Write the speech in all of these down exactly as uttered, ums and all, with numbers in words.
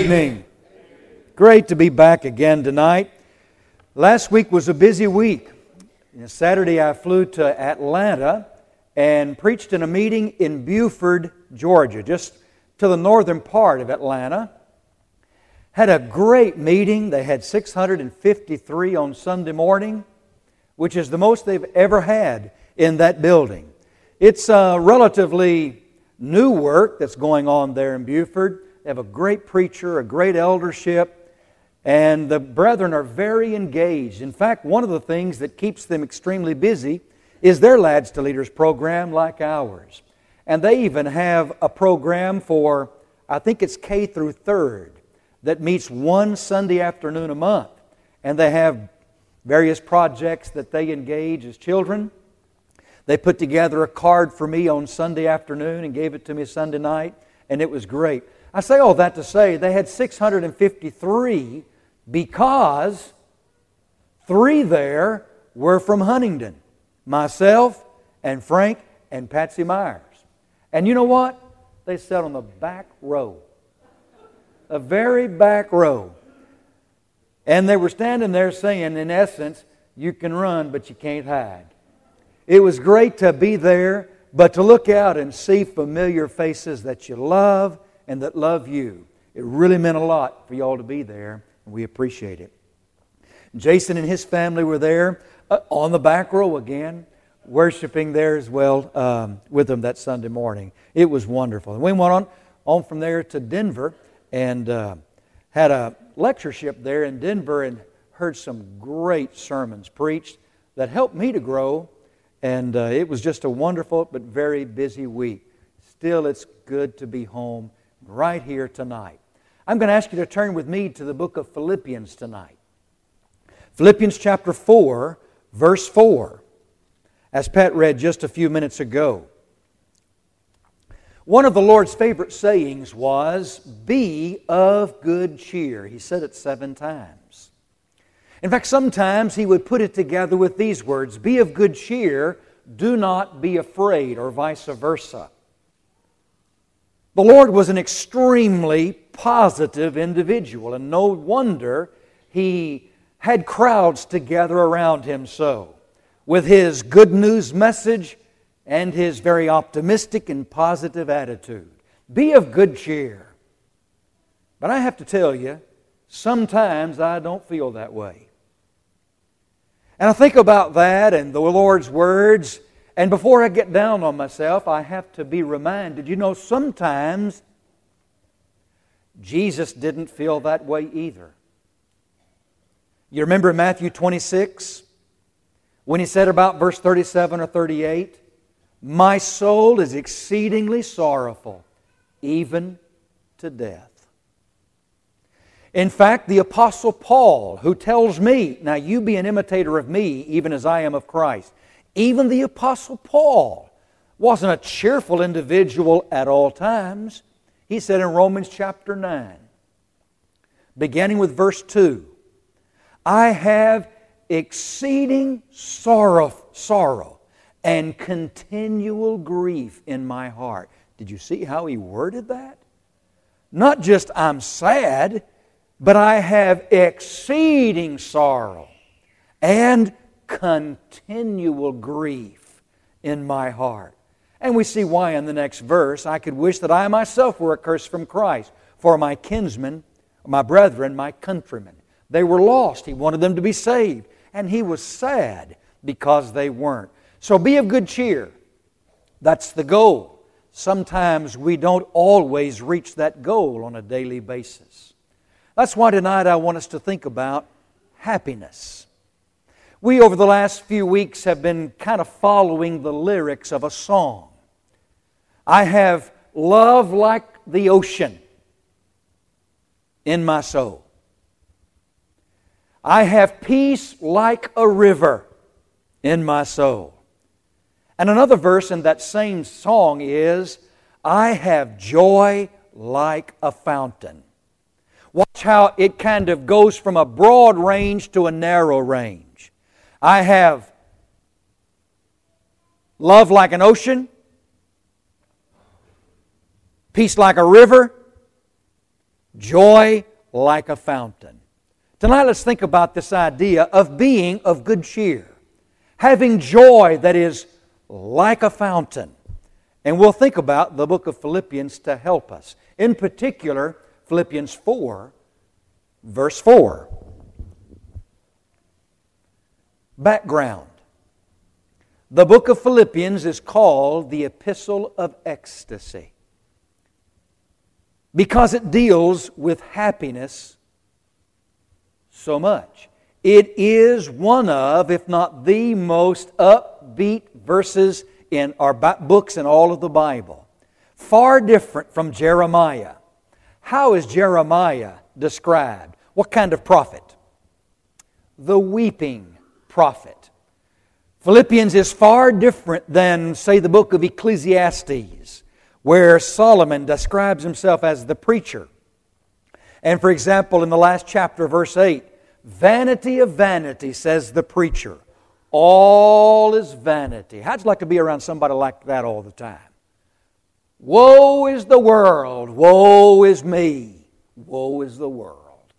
Evening. Great to be back again tonight. Last week was a busy week. Saturday I flew to Atlanta and preached in a meeting in Buford, Georgia, just to the northern part of Atlanta. Had a great meeting. They had six hundred fifty-three on Sunday morning, which is the most they've ever had in that building. It's a relatively new work that's going on there in Buford. They have a great preacher, a great eldership, and the brethren are very engaged. In fact, one of the things that keeps them extremely busy is their Lads to Leaders program like ours. And they even have a program for, I think it's K through third, that meets one Sunday afternoon a month. And they have various projects that they engage as children. They put together a card for me on Sunday afternoon and gave it to me Sunday night, and it was great. I say all that to say they had six hundred fifty-three because three there were from Huntingdon. Myself and Frank and Patsy Myers. And you know what? They sat on the back row. The very back row. And they were standing there saying, in essence, you can run but you can't hide. It was great to be there, but to look out and see familiar faces that you love and that love you. It really meant a lot for you all to be there, and we appreciate it. Jason and his family were there uh, on the back row again, worshiping there as well um, with them that Sunday morning. It was wonderful. And we went on, on from there to Denver and uh, had a lectureship there in Denver and heard some great sermons preached that helped me to grow. And uh, it was just a wonderful but very busy week. Still, it's good to be home right here tonight. I'm going to ask you to turn with me to the book of Philippians tonight. Philippians chapter four, verse four, as Pat read just a few minutes ago. One of the Lord's favorite sayings was, "Be of good cheer." He said it seven times. In fact, sometimes He would put it together with these words, "Be of good cheer, do not be afraid," or vice versa. The Lord was an extremely positive individual, and no wonder He had crowds together around Him so, with His good news message and His very optimistic and positive attitude. Be of good cheer. But I have to tell you, sometimes I don't feel that way. And I think about that and the Lord's words, and before I get down on myself, I have to be reminded, you know, sometimes Jesus didn't feel that way either. You remember Matthew twenty-six, when He said about verse thirty-seven or thirty-eight, "My soul is exceedingly sorrowful, even to death." In fact, the Apostle Paul, who tells me, "Now you be an imitator of me, even as I am of Christ." Even the Apostle Paul wasn't a cheerful individual at all times. He said in Romans chapter nine, beginning with verse two, "I have exceeding sorrow, sorrow and continual grief in my heart." Did you see how he worded that? Not just I'm sad, but I have exceeding sorrow and continual grief in my heart. And we see why in the next verse. "I could wish that I myself were accursed from Christ for my kinsmen, my brethren, my countrymen. They were lost. He wanted them to be saved. And He was sad because they weren't." So be of good cheer. That's the goal. Sometimes we don't always reach that goal on a daily basis. That's why tonight I want us to think about happiness. We, over the last few weeks, have been kind of following the lyrics of a song. I have love like the ocean in my soul. I have peace like a river in my soul. And another verse in that same song is, I have joy like a fountain. Watch how it kind of goes from a broad range to a narrow range. I have love like an ocean, peace like a river, Joy like a fountain. Tonight let's think about this idea of being of good cheer. Having joy that is like a fountain. And we'll think about the book of Philippians to help us. In particular, Philippians four, verse four. Background. The book of Philippians is called the Epistle of Ecstasy because it deals with happiness so much. It is one of, if not the most upbeat verses in our books in all of the Bible. Far different from Jeremiah. How is Jeremiah described? What kind of prophet? The weeping prophet. Philippians is far different than, say, the book of Ecclesiastes, where Solomon describes himself as the preacher. And for example, in the last chapter, verse eight, vanity of vanity, says the preacher. All is vanity. How'd you like to be around somebody like that all the time? Woe is the world. Woe is me. Woe is the world.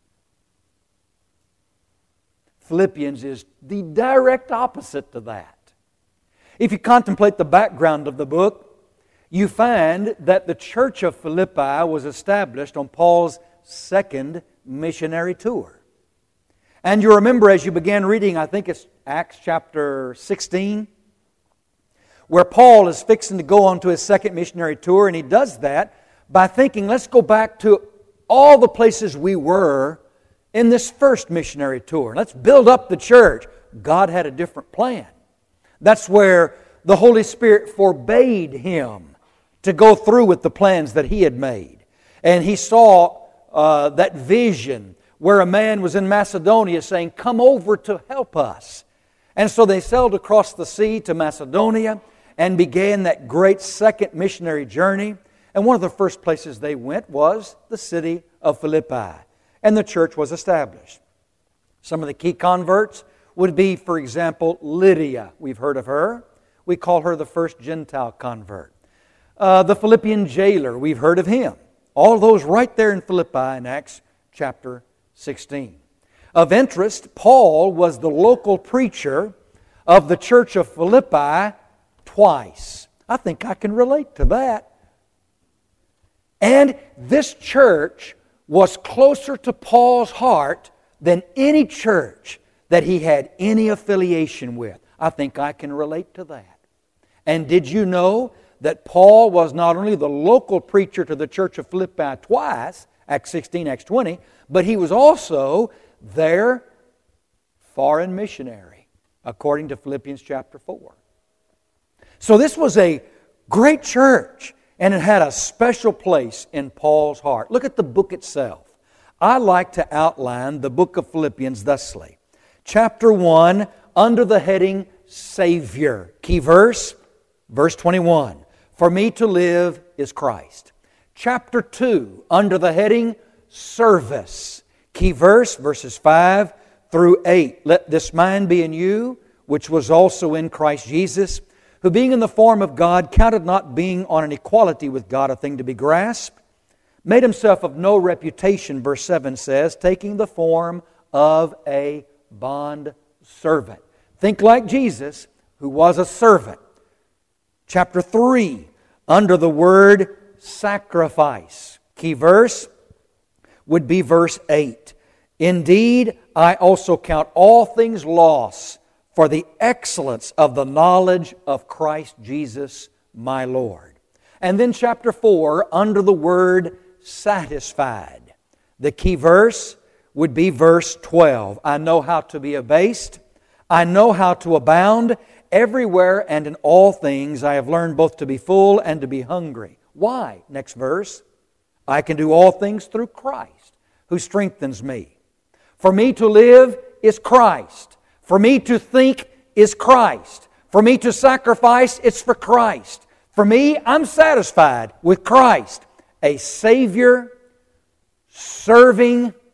Philippians is the direct opposite to that. If you contemplate the background of the book, you find that the church of Philippi was established on Paul's second missionary tour. And you remember as you began reading, I think it's Acts chapter sixteen, where Paul is fixing to go on to his second missionary tour, and he does that by thinking, let's go back to all the places we were in this first missionary tour. Let's build up the church. God had a different plan. That's where the Holy Spirit forbade him to go through with the plans that he had made. And he saw uh, that vision where a man was in Macedonia saying, come over to help us. And so they sailed across the sea to Macedonia and began that great second missionary journey. And one of the first places they went was the city of Philippi. And the church was established. Some of the key converts would be, for example, Lydia. We've heard of her. We call her the first Gentile convert. Uh, the Philippian jailer, we've heard of him. All those right there in Philippi in Acts chapter sixteen. Of interest, Paul was the local preacher of the church of Philippi twice. I think I can relate to that. And this church was closer to Paul's heart than any church that he had any affiliation with. I think I can relate to that. And did you know that Paul was not only the local preacher to the church of Philippi twice, Acts sixteen, Acts twenty, but he was also their foreign missionary, according to Philippians chapter four. So this was a great church, and it had a special place in Paul's heart. Look at the book itself. I like to outline the book of Philippians thusly. Chapter one, under the heading Savior. Key verse, verse twenty-one. For me to live is Christ. Chapter two, under the heading Service. Key verse, verses five through eight. Let this mind be in you, which was also in Christ Jesus, who being in the form of God, counted not being on an equality with God a thing to be grasped, made himself of no reputation, verse seven says, taking the form of a bond servant. Think like Jesus, who was a servant. Chapter three, under the word sacrifice. Key verse would be verse eight. Indeed, I also count all things loss for the excellence of the knowledge of Christ Jesus my Lord. And then chapter four, under the word satisfied. The key verse would be verse twelve. I know how to be abased. I know how to abound. Everywhere and in all things I have learned both to be full and to be hungry. Why? Next verse. I can do all things through Christ, who strengthens me. For me to live is Christ. For me to think is Christ. For me to sacrifice, it's for Christ. For me, I'm satisfied with Christ. A Savior, serving,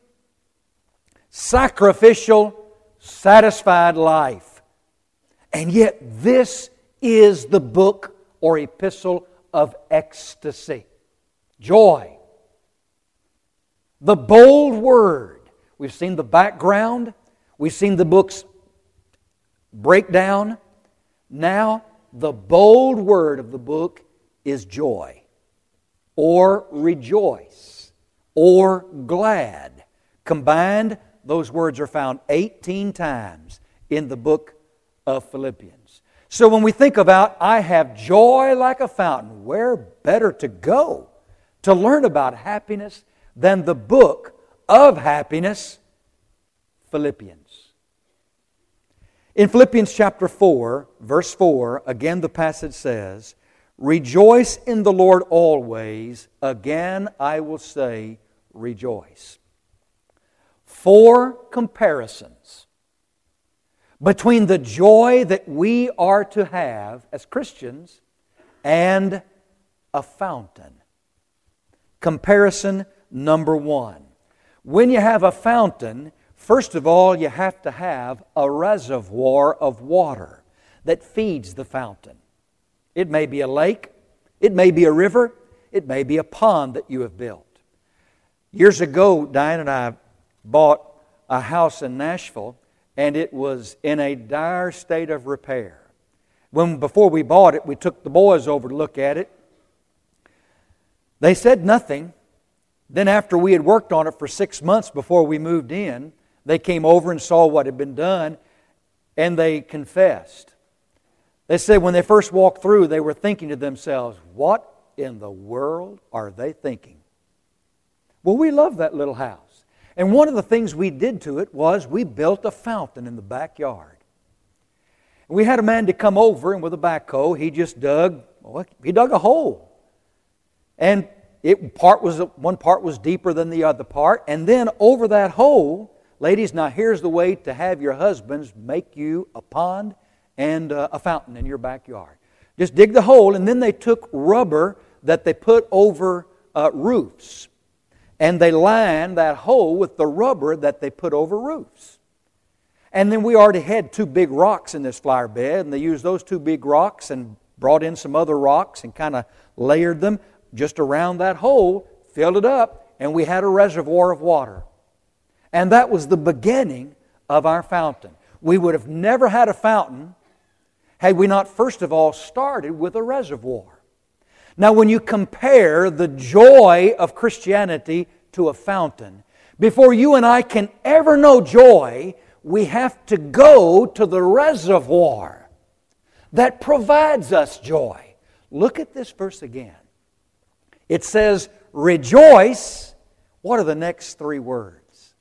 sacrificial, satisfied life. And yet this is the book or epistle of ecstasy. Joy. The bold word. We've seen the background. We've seen the book's breakdown. Now, the bold word of the book is joy, or rejoice, or glad. Combined, those words are found eighteen times in the book of Philippians. So when we think about, I have joy like a fountain, where better to go to learn about happiness than the book of happiness, Philippians. In Philippians chapter four, verse four, again the passage says, "Rejoice in the Lord always. Again I will say, rejoice." Four comparisons between the joy that we are to have as Christians and a fountain. Comparison number one. When you have a fountain, first of all, you have to have a reservoir of water that feeds the fountain. It may be a lake, it may be a river, it may be a pond that you have built. Years ago, Diane and I bought a house in Nashville, and it was in a dire state of repair. When before we bought it, we took the boys over to look at it. They said nothing. Then after we had worked on it for six months before we moved in, they came over and saw what had been done, and they confessed. They said when they first walked through, they were thinking to themselves, what in the world are they thinking? Well, we love that little house. And one of the things we did to it was we built a fountain in the backyard. We had a man to come over, and with a backhoe, he just dug, well, he dug a hole. And it part was one part was deeper than the other part, and then over that hole, ladies, now here's the way to have your husbands make you a pond and uh, a fountain in your backyard. Just dig the hole, and then they took rubber that they put over uh, roofs, and they lined that hole with the rubber that they put over roofs. And then we already had two big rocks in this flower bed, and they used those two big rocks and brought in some other rocks and kind of layered them just around that hole, filled it up, and we had a reservoir of water. And that was the beginning of our fountain. We would have never had a fountain had we not first of all started with a reservoir. Now when you compare the joy of Christianity to a fountain, before you and I can ever know joy, we have to go to the reservoir that provides us joy. Look at this verse again. It says, rejoice. What are the next three words?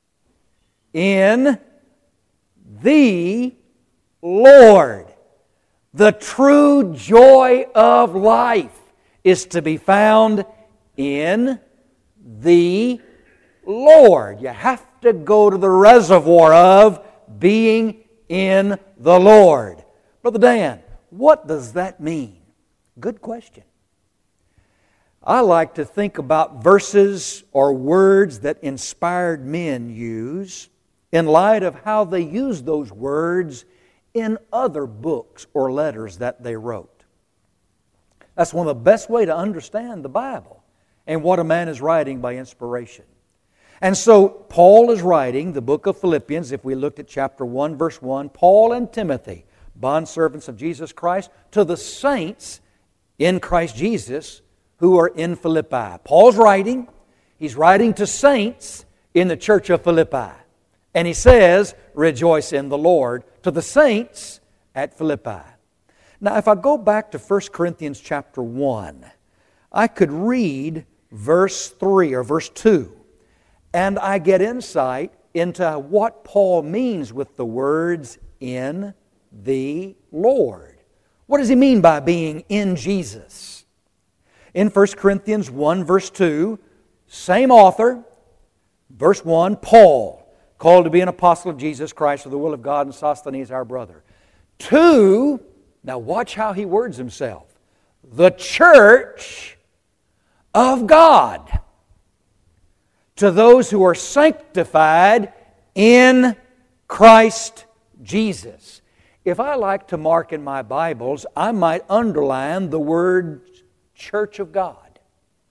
In the Lord. The true joy of life is to be found in the Lord. You have to go to the reservoir of being in the Lord. Brother Dan, what does that mean? Good question. I like to think about verses or words that inspired men use in light of how they used those words in other books or letters that they wrote. That's one of the best ways to understand the Bible and what a man is writing by inspiration. And so Paul is writing the book of Philippians. If we looked at chapter one, verse one, Paul and Timothy, bondservants of Jesus Christ, to the saints in Christ Jesus who are in Philippi. Paul's writing. He's writing to saints in the church of Philippi. And he says, rejoice in the Lord, to the saints at Philippi. Now, if I go back to First Corinthians chapter one, I could read verse three or verse two, and I get insight into what Paul means with the words, in the Lord. What does he mean by being in Jesus? In First Corinthians one, verse two, same author, verse one, Paul, called to be an apostle of Jesus Christ for the will of God, and Sosthenes our brother. Two, now watch how he words himself, the church of God, to those who are sanctified in Christ Jesus. If I like to mark in my Bibles, I might underline the word church of God.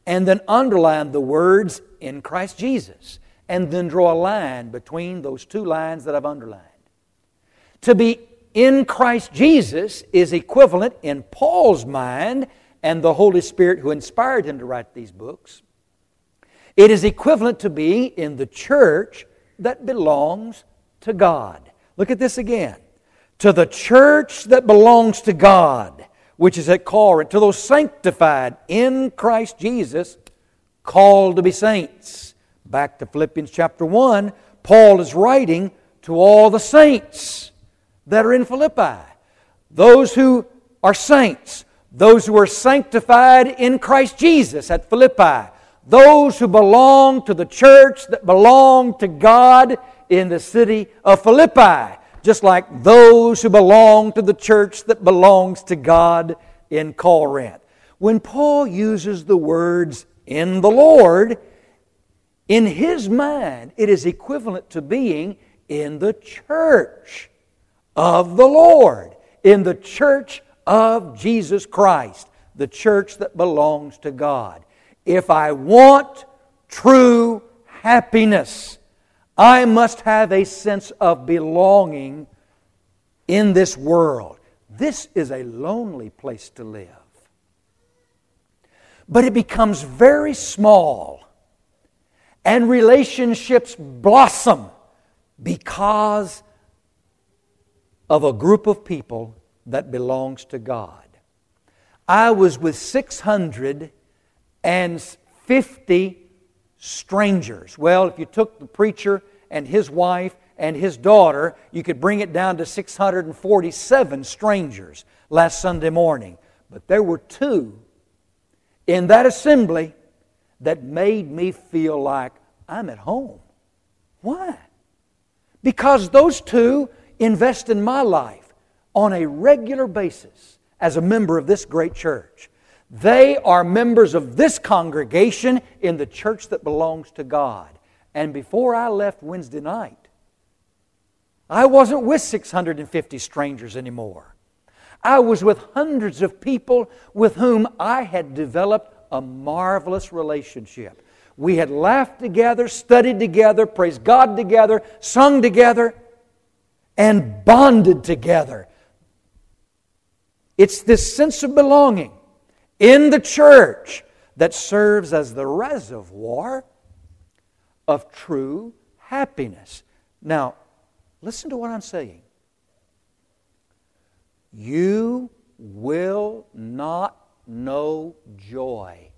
and then underline the words in Christ Jesus, and then draw a line between those two lines that I've underlined. To be in Christ Jesus is equivalent in Paul's mind and the Holy Spirit who inspired him to write these books. It is equivalent to being in the church that belongs to God. Look at this again. To the church that belongs to God, which is at Corinth, to those sanctified in Christ Jesus, called to be saints. Back to Philippians chapter one, Paul is writing to all the saints that are in Philippi. Those who are saints, those who are sanctified in Christ Jesus at Philippi, those who belong to the church that belong to God in the city of Philippi, just like those who belong to the church that belongs to God in Corinth. When Paul uses the words in the Lord, in his mind it is equivalent to being in the church of the Lord, in the church of Jesus Christ, the church that belongs to God. If I want true happiness, I must have a sense of belonging in this world. This is a lonely place to live. But it becomes very small, and relationships blossom because of a group of people that belongs to God. I was with six hundred fifty strangers. Well, if you took the preacher and his wife and his daughter, you could bring it down to six hundred forty-seven strangers last Sunday morning. But there were two in that assembly that made me feel like I'm at home. Why? Because those two invest in my life on a regular basis as a member of this great church. They are members of this congregation in the church that belongs to God. And before I left Wednesday night, I wasn't with six hundred fifty strangers anymore. I was with hundreds of people with whom I had developed a marvelous relationship. We had laughed together, studied together, praised God together, sung together, and bonded together. It's this sense of belonging in the church that serves as the reservoir of true happiness. Now, listen to what I'm saying. You will not know joy,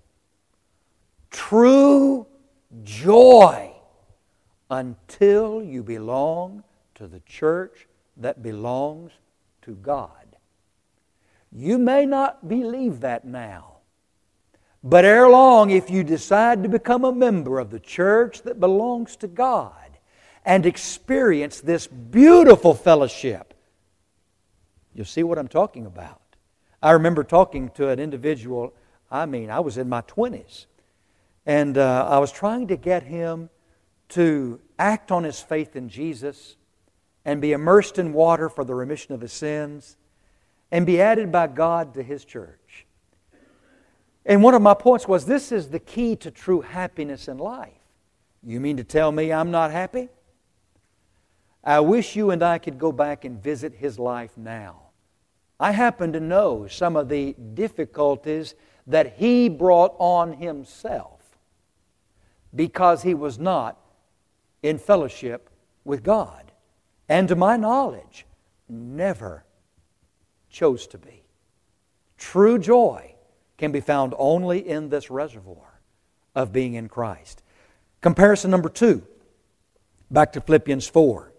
true joy, until you belong to the church that belongs to God. You may not believe that now, but ere long, if you decide to become a member of the church that belongs to God and experience this beautiful fellowship, you'll see what I'm talking about. I remember talking to an individual, I mean, I was in my twenties, and uh, I was trying to get him to act on his faith in Jesus and be immersed in water for the remission of his sins and be added by God to His church. And one of my points was, this is the key to true happiness in life. You mean to tell me I'm not happy? I wish you and I could go back and visit his life now. I happen to know some of the difficulties that he brought on himself because he was not in fellowship with God. And to my knowledge, never chose to be. True joy can be found only in this reservoir of being in Christ. Comparison number two, back to Philippians four.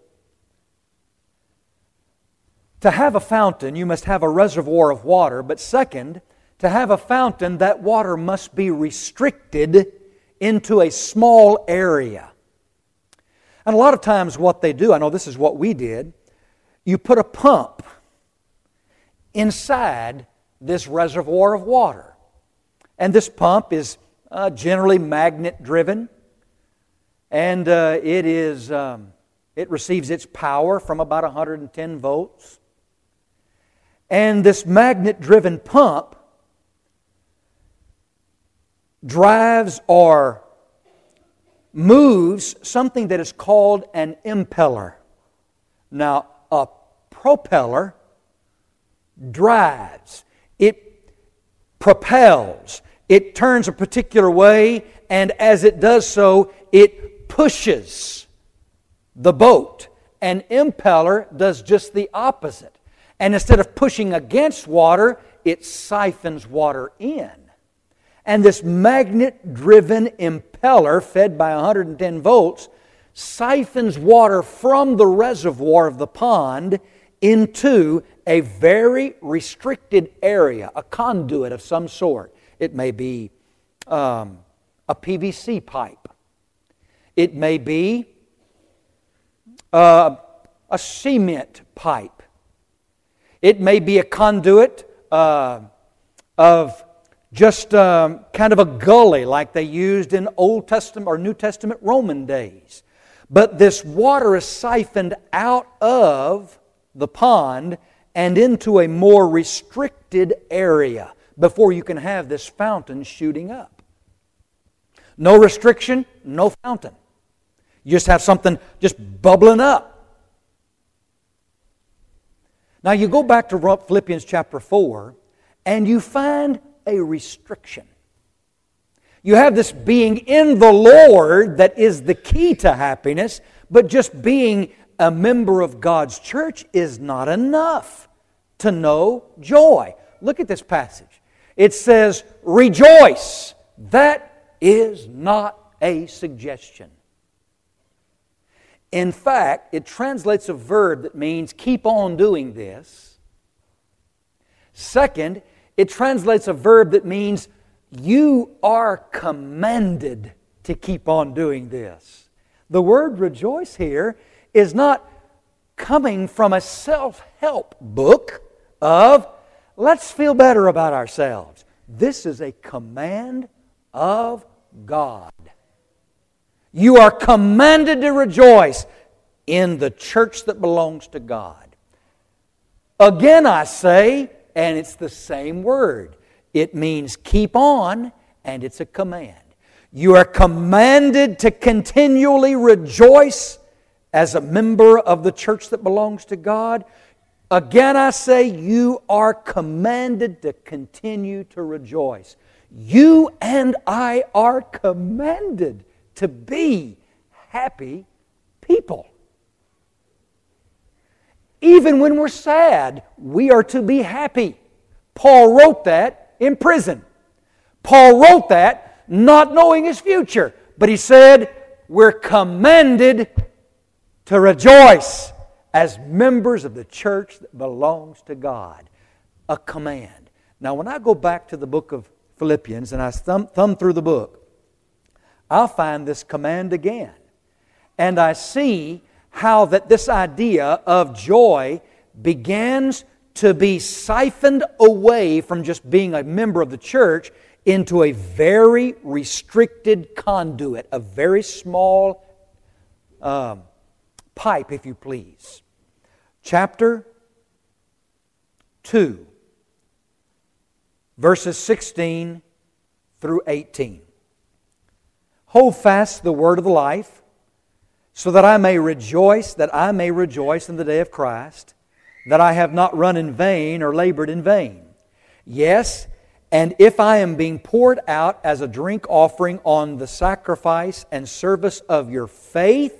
To have a fountain, you must have a reservoir of water, but second, to have a fountain, that water must be restricted into a small area. And a lot of times what they do, I know this is what we did, you put a pump inside this reservoir of water. And this pump is uh, generally magnet-driven, and uh, it is um, it receives its power from about one hundred ten volts. And this magnet-driven pump drives or moves something that is called an impeller. Now, a propeller drives. It propels. It turns a particular way, and as it does so, it pushes the boat. An impeller does just the opposite. And instead of pushing against water, it siphons water in. And this magnet-driven impeller, fed by one hundred ten volts, siphons water from the reservoir of the pond into a very restricted area, a conduit of some sort. It may be um, a P V C pipe. It may be uh, a cement pipe. It may be a conduit uh, of just um, kind of a gully like they used in Old Testament or New Testament Roman days. But this water is siphoned out of the pond and into a more restricted area before you can have this fountain shooting up. No restriction, no fountain. You just have something just bubbling up. Now you go back to Philippians chapter four and you find a restriction. You have this being in the Lord that is the key to happiness, but just being a member of God's church is not enough to know joy. Look at this passage. It says, rejoice. That is not a suggestion. In fact, it translates a verb that means keep on doing this. Second, it translates a verb that means you are commanded to keep on doing this. The word rejoice here is not coming from a self-help book of let's feel better about ourselves. This is a command of God. You are commanded to rejoice in the church that belongs to God. Again, I say, and it's the same word. It means keep on, and it's a command. You are commanded to continually rejoice as a member of the church that belongs to God. Again, I say, you are commanded to continue to rejoice. You and I are commanded to be happy people. Even when we're sad, we are to be happy. Paul wrote that in prison. Paul wrote that not knowing his future. But he said, we're commanded to rejoice as members of the church that belongs to God. A command. Now, when I go back to the book of Philippians and I thumb, thumb through the book, I'll find this command again. And I see how that this idea of joy begins to be siphoned away from just being a member of the church into a very restricted conduit, a very small um, pipe, if you please. Chapter two, verses sixteen through eighteen. Hold fast the word of life, so that I may rejoice, that I may rejoice in the day of Christ, that I have not run in vain or labored in vain. Yes, and if I am being poured out as a drink offering on the sacrifice and service of your faith,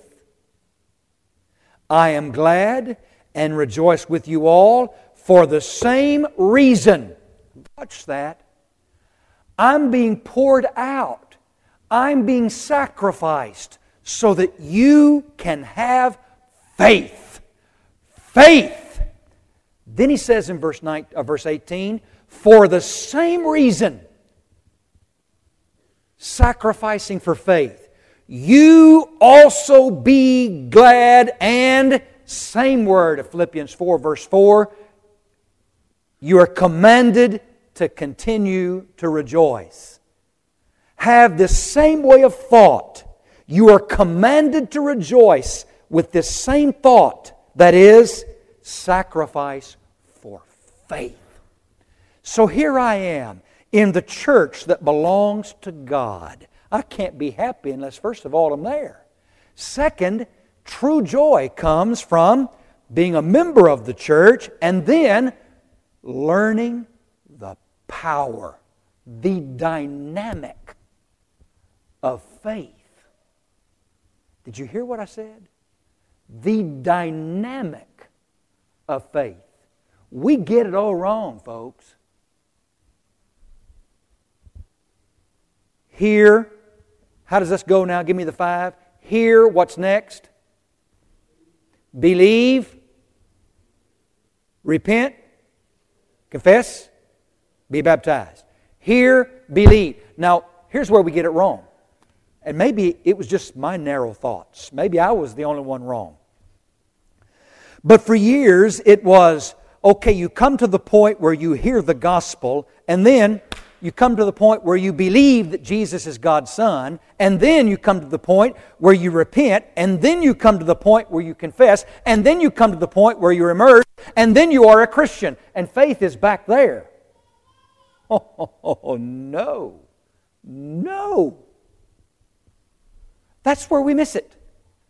I am glad and rejoice with you all for the same reason. Watch that. I'm being poured out. I'm being sacrificed so that you can have faith. Faith. Then he says in verse nine, uh, verse eighteen, for the same reason, sacrificing for faith, you also be glad, and same word of Philippians four, verse four, you are commanded to continue to rejoice. Have this same way of thought. You are commanded to rejoice with this same thought, that is, sacrifice for faith. So here I am in the church that belongs to God. I can't be happy unless, first of all, I'm there. Second, true joy comes from being a member of the church and then learning the power, the dynamic of faith. Did you hear what I said? The dynamic of faith. We get it all wrong, folks. Hear, how does this go now? Give me the five. Hear, what's next? Believe, repent, confess, be baptized. Hear, believe. Now, here's where we get it wrong. And maybe it was just my narrow thoughts. Maybe I was the only one wrong. But for years it was, okay, you come to the point where you hear the gospel, and then you come to the point where you believe that Jesus is God's Son, and then you come to the point where you repent, and then you come to the point where you confess, and then you come to the point where you're immersed, and then you are a Christian, and faith is back there. Oh, oh, oh, oh no. No. That's where we miss it.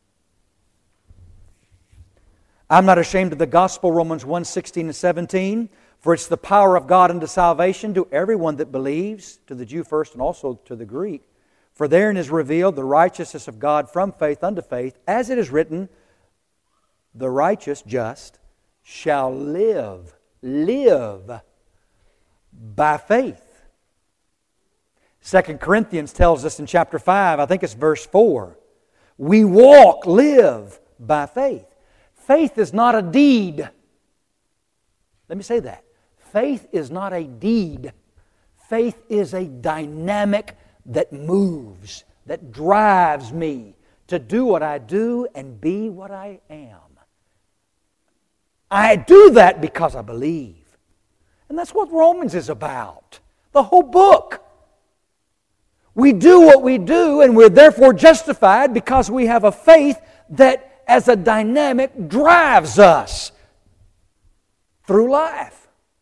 I'm not ashamed of the gospel, Romans one, sixteen and seventeen. For it's the power of God unto salvation to everyone that believes, to the Jew first and also to the Greek. For therein is revealed the righteousness of God from faith unto faith, as it is written, the righteous, just, shall live, live by faith. Second Corinthians tells us in chapter five, I think it's verse four, we walk, live by faith. Faith is not a deed. Let me say that. Faith is not a deed. Faith is a dynamic that moves, that drives me to do what I do and be what I am. I do that because I believe. And that's what Romans is about. The whole book. We do what we do and we're therefore justified because we have a faith that as a dynamic drives us through life.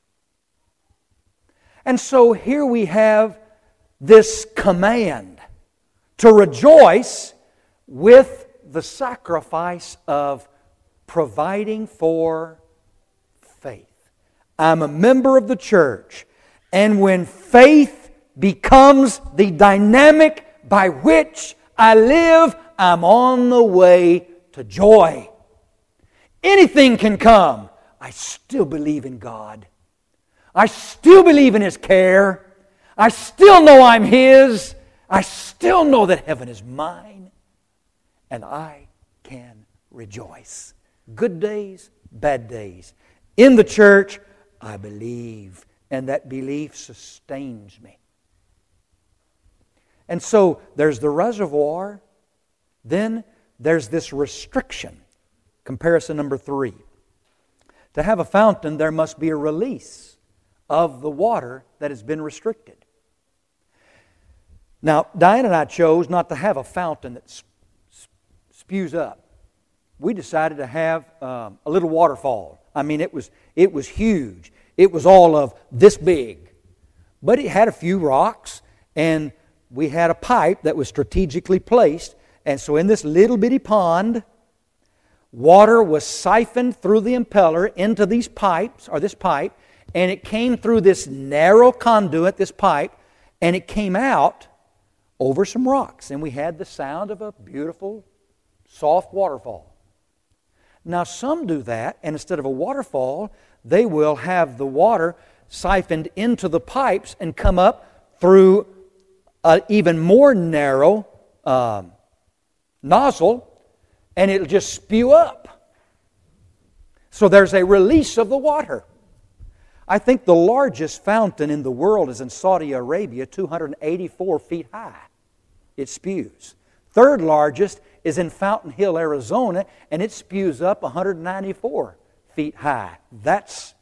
And so here we have this command to rejoice with the sacrifice of providing for faith. I'm a member of the church, and when faith becomes the dynamic by which I live, I'm on the way to joy. Anything can come. I still believe in God. I still believe in His care. I still know I'm His. I still know that heaven is mine. And I can rejoice. Good days, bad days. In the church, I believe. And that belief sustains me. And so there's the reservoir. Then there's this restriction. Comparison number three. To have a fountain, there must be a release of the water that has been restricted. Now, Diane and I chose not to have a fountain that spews up. We decided to have um, a little waterfall. I mean, it was it was huge. It was all of this big. But it had a few rocks, and we had a pipe that was strategically placed. And so in this little bitty pond, water was siphoned through the impeller into these pipes, or this pipe, and it came through this narrow conduit, this pipe, and it came out over some rocks. And we had the sound of a beautiful, soft waterfall. Now some do that, and instead of a waterfall, they will have the water siphoned into the pipes and come up through an even more narrow um, nozzle, and it'll just spew up. So there's a release of the water. I think the largest fountain in the world is in Saudi Arabia, two hundred eighty-four feet high. It spews. Third largest is in Fountain Hill, Arizona, and it spews up one hundred ninety-four feet high. That's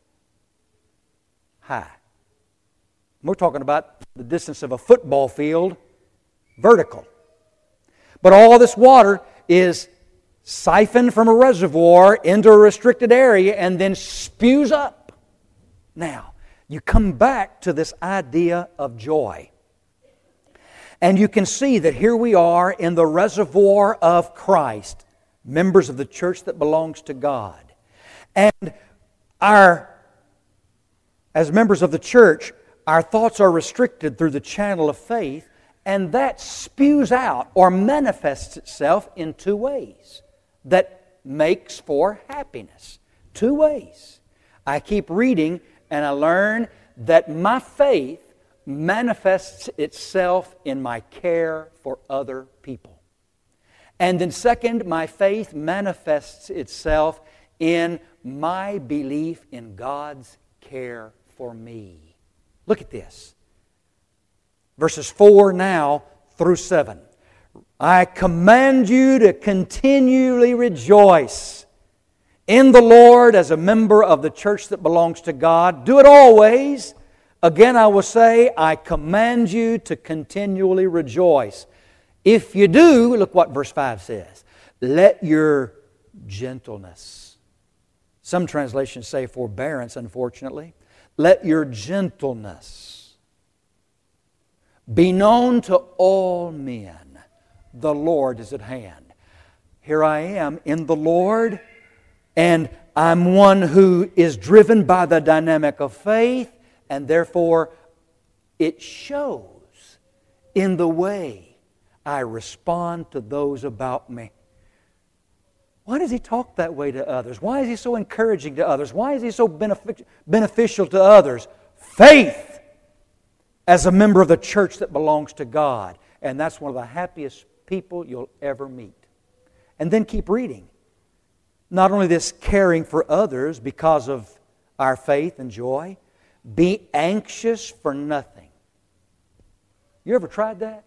high. We're talking about the distance of a football field vertical. But all this water is siphoned from a reservoir into a restricted area and then spews up. Now, you come back to this idea of joy. And you can see that here we are in the reservoir of Christ, members of the church that belongs to God. And our, as members of the church, our thoughts are restricted through the channel of faith, and that spews out or manifests itself in two ways that makes for happiness. Two ways. I keep reading and I learn that my faith manifests itself in my care for other people. And then second, my faith manifests itself in my belief in God's care for me. Look at this. Verses four now through seven. I command you to continually rejoice in the Lord as a member of the church that belongs to God. Do it always. Again, I will say, I command you to continually rejoice. If you do, look what verse five says. Let your gentleness. Some translations say forbearance, unfortunately. Let your gentleness be known to all men. The Lord is at hand. Here I am in the Lord, and I'm one who is driven by the dynamic of faith, and therefore it shows in the way I respond to those about me. Why does He talk that way to others? Why is He so encouraging to others? Why is He so benefic- beneficial to others? Faith as a member of the church that belongs to God. And that's one of the happiest people you'll ever meet. And then keep reading. Not only this caring for others because of our faith and joy, be anxious for nothing. You ever tried that?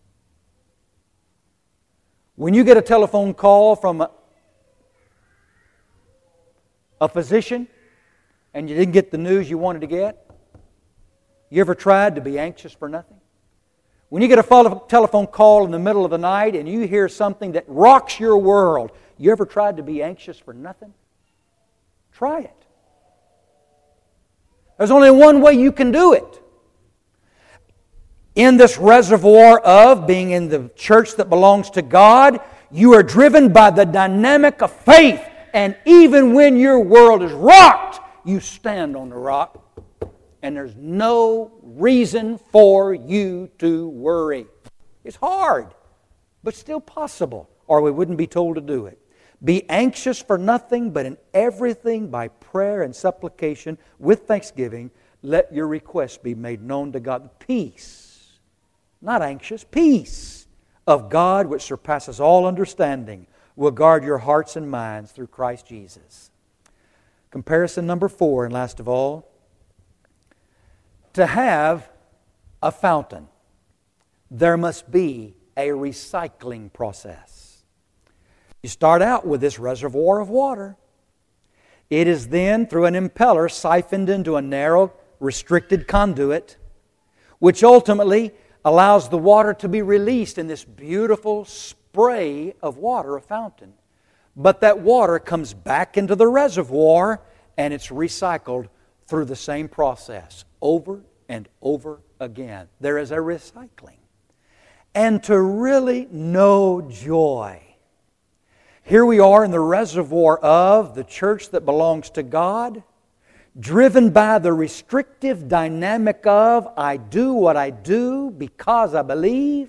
When you get a telephone call from a, a physician and you didn't get the news you wanted to get, you ever tried to be anxious for nothing? When you get a telephone call in the middle of the night and you hear something that rocks your world, you ever tried to be anxious for nothing? Try it. There's only one way you can do it. In this reservoir of being in the church that belongs to God, you are driven by the dynamic of faith. And even when your world is rocked, you stand on the rock. And there's no reason for you to worry. It's hard, but still possible, or we wouldn't be told to do it. Be anxious for nothing, but in everything by prayer and supplication with thanksgiving, let your requests be made known to God. Peace, not anxious, peace of God which surpasses all understanding will guard your hearts and minds through Christ Jesus. Comparison number four, and last of all, to have a fountain, there must be a recycling process. You start out with this reservoir of water. It is then, through an impeller, siphoned into a narrow, restricted conduit, which ultimately allows the water to be released in this beautiful spray of water, a fountain. But that water comes back into the reservoir and it's recycled through the same process over and over again. There is a recycling. And to really know joy, here we are in the reservoir of the church that belongs to God, driven by the restrictive dynamic of I do what I do because I believe,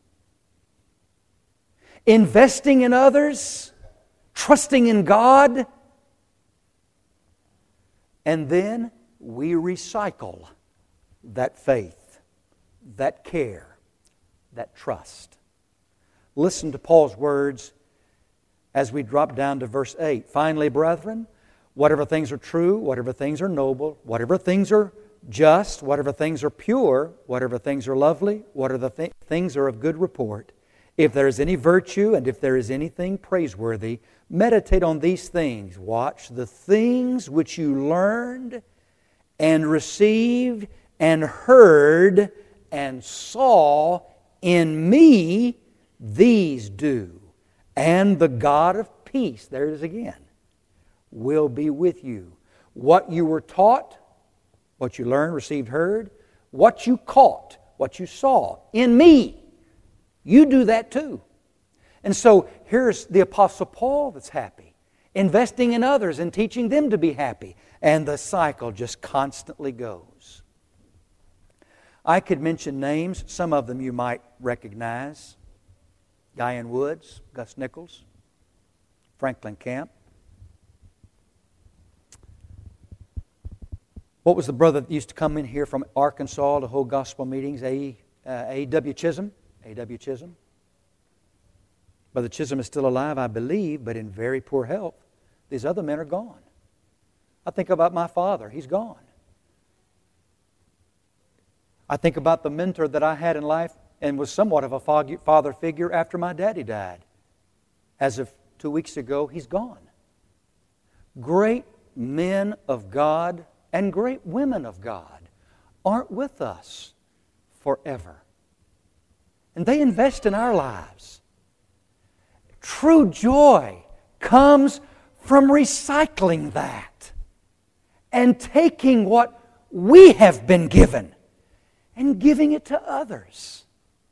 investing in others, trusting in God, and then we recycle that faith, that care, that trust. Listen to Paul's words as we drop down to verse eight. Finally, brethren, whatever things are true, whatever things are noble, whatever things are just, whatever things are pure, whatever things are lovely, whatever th- things are of good report, if there is any virtue and if there is anything praiseworthy, meditate on these things. Watch the things which you learned and received and heard and saw in me, these do. And the God of peace, there it is again, will be with you. What you were taught, What you learned, received, heard, what you caught, what you saw in me. You do that too. And so here's the Apostle Paul that's happy, investing in others and teaching them to be happy. And the cycle just constantly goes. I could mention names. Some of them you might recognize. Guyan Woods, Gus Nichols, Franklin Camp. What was the brother that used to come in here from Arkansas to hold gospel meetings? A. Uh, A W Chisholm. A W Chisholm. Brother Chisholm is still alive, I believe, but in very poor health. These other men are gone. I think about my father. He's gone. I think about the mentor that I had in life and was somewhat of a father figure after my daddy died. As of two weeks ago, he's gone. Great men of God and great women of God aren't with us forever. And they invest in our lives. True joy comes from recycling that and taking what we have been given and giving it to others.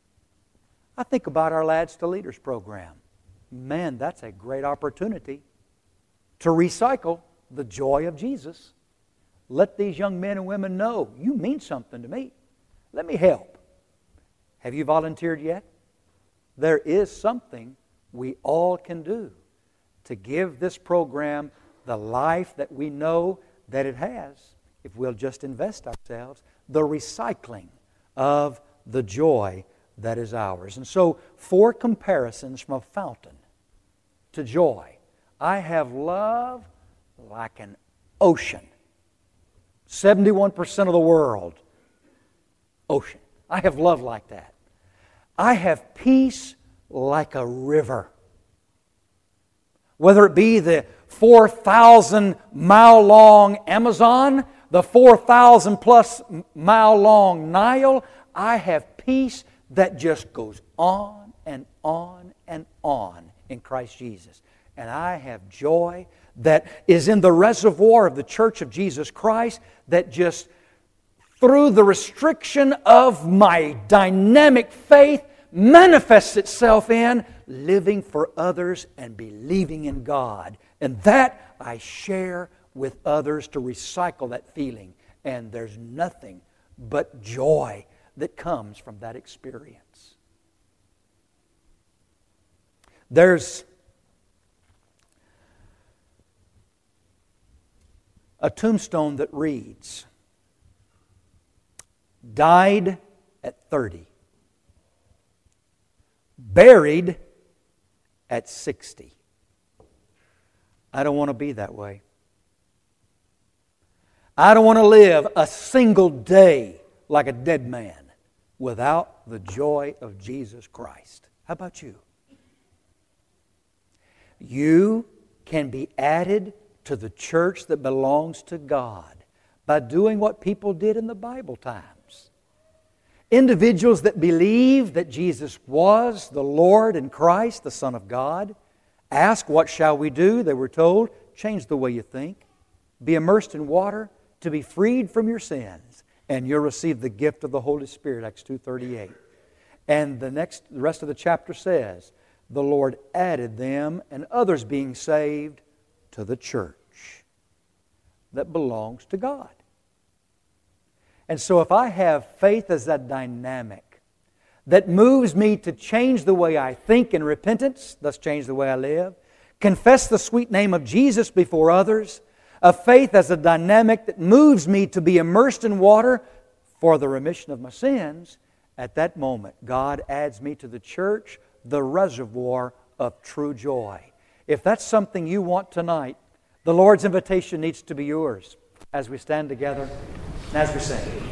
I think about our Lads to Leaders program. Man, that's a great opportunity to recycle the joy of Jesus. Let these young men and women know, you mean something to me. Let me help. Have you volunteered yet? There is something we all can do to give this program the life that we know that it has if we'll just invest ourselves, the recycling of the joy that is ours. And so, four comparisons from a fountain to joy. I have love like an ocean. seventy-one percent of the world, ocean. I have love like that. I have peace like a river. Whether it be the four thousand mile long Amazon, the four thousand plus mile long Nile, I have peace that just goes on and on and on in Christ Jesus. And I have joy that is in the reservoir of the Church of Jesus Christ that just, through the restriction of my dynamic faith, manifests itself in living for others and believing in God. And that I share with others to recycle that feeling. And there's nothing but joy that comes from that experience. There's a tombstone that reads, died at thirty, buried at sixty. I don't want to be that way. I don't want to live a single day like a dead man without the joy of Jesus Christ. How about you? You can be added to the church that belongs to God by doing what people did in the Bible times. Individuals that believe that Jesus was the Lord and Christ, the Son of God, ask, what shall we do? They were told, change the way you think. Be immersed in water to be freed from your sins, and you'll receive the gift of the Holy Spirit, Acts two thirty-eight. And the next, the rest of the chapter says, the Lord added them and others being saved to the church that belongs to God. And so if I have faith as a dynamic that moves me to change the way I think in repentance, thus change the way I live, confess the sweet name of Jesus before others, a faith as a dynamic that moves me to be immersed in water for the remission of my sins, at that moment God adds me to the church, the reservoir of true joy. If that's something you want tonight, the Lord's invitation needs to be yours as we stand together and as we sing.